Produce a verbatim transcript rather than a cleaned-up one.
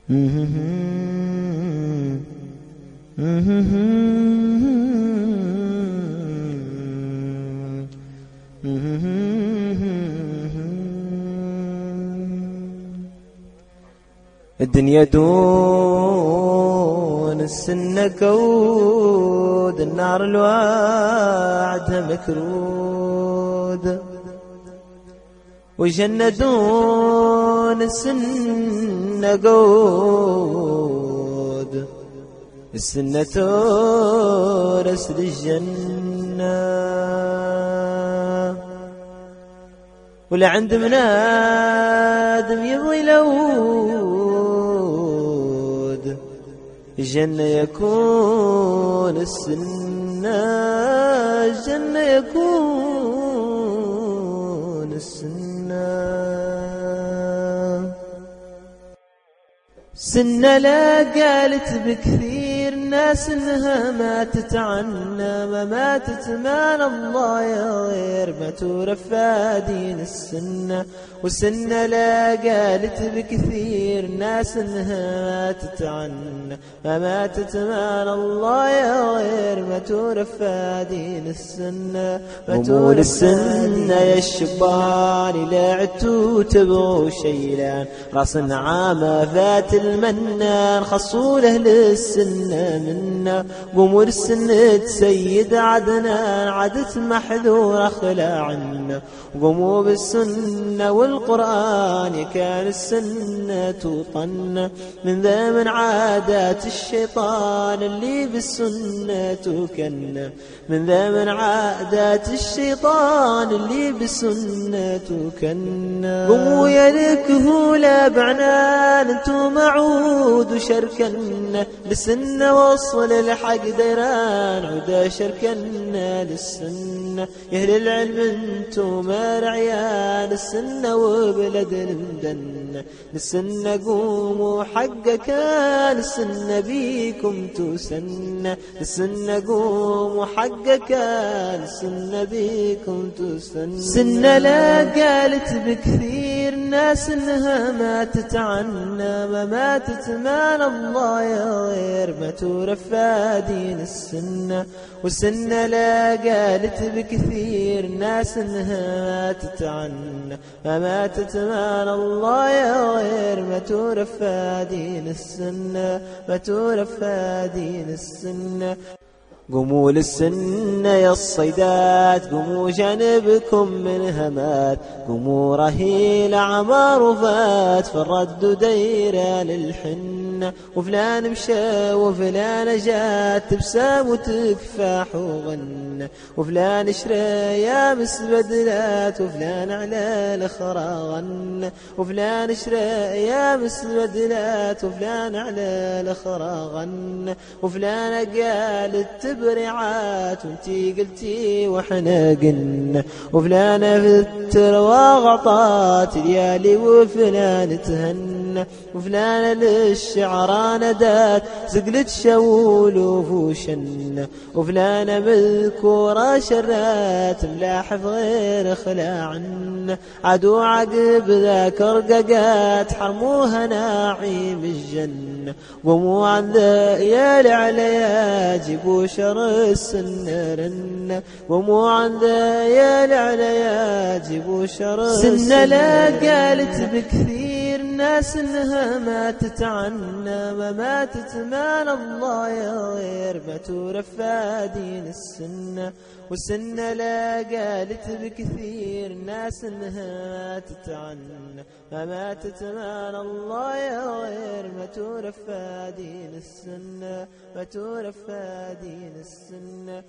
الدنيا دون السنة كود، النار الوعدها مكرود، والجنة دون السنة قود، السنة تورث للجنة، ولا عند من آدم يبغي لود، الجنة يكون السنة، الجنة يكون السنة. سنة لا قالت بكثير ناس انها ماتت عنا، ما ماتت مال الله يا غير ما تورفى دين السنة، والسنة لا قالت بكثير ناس انها ماتت عنا، ما ماتت مال الله يا غير ما تورفى دين السنة. ومول السنة يا الشبان لا عدتوا تبغوا شيلان، راس النعامة فات المنان خصوا له للسنة منا، قوموا للسنة سيد عدنان عدت محذور خلا عنا، قوموا بالسنة والقرآن كان السنة طن، من ذا من عادات الشيطان اللي بالسنة كنا، من ذا من عادات الشيطان اللي بالسنة كنا. قوموا يا الكهولة بعنان انتو معود وشركنا للسنة، وصل الحق ديران عدا شركنا للسنة، يا اهل العلم انتو ما رعيان السنة وبلد المدنة، للسنة قوموا حق كان السنة بيكم تسنى، للسنة قوموا حق كان السنة بيكم تسنى. سنة لا قالت بكثير ناس انها ماتت عنا، ما ماتت مال الله يا غير ما تورفى دين السنة، والسنة لا قالت بكثير ناس انها ماتت عنا، ما ماتت مال الله يا غير ما تورفى دين السنة، ما تورفى دين السنة. قوموا للسنة يا الصيدات، قوموا جانبكم من همات، قوموا رهيل عمار وفات فالرد ديرة للحنة، وفلان مشى وفلان جات تبسام وتكفاح وغنى، وفلان شرى يا مسبدلات وفلان على الأخرى غنى، وفلان شرى يا مسبدلات وفلان على الأخرى غنى، وفلان قالت برعات وانتي قلتي واحنا قلنا، وفلانة في التروى غطات ليالي وفلان تهنى، وفلانة للشعرى ندات زقلت شول وفوشنا، وفلانة مذكورة شرات ملاحف غير خلاعنا، عدو عقب ذاك رققات حرموها ناعيم الجنة، قوموا عن ذا يا العليا جيبوا شر السنة رنة، قوموا عن ذا يا العليا جيبوا شر السنة. لا قالت بكثير ناس انها ماتت عنا، ما ماتت مال الله يا غير ما تورفى دين السنة، والسنة لا قالت بكثير ناس انها ماتت عنا، ما ماتت مال الله يا غير ما تورفى دين السنة، ما تورفى دين السنة.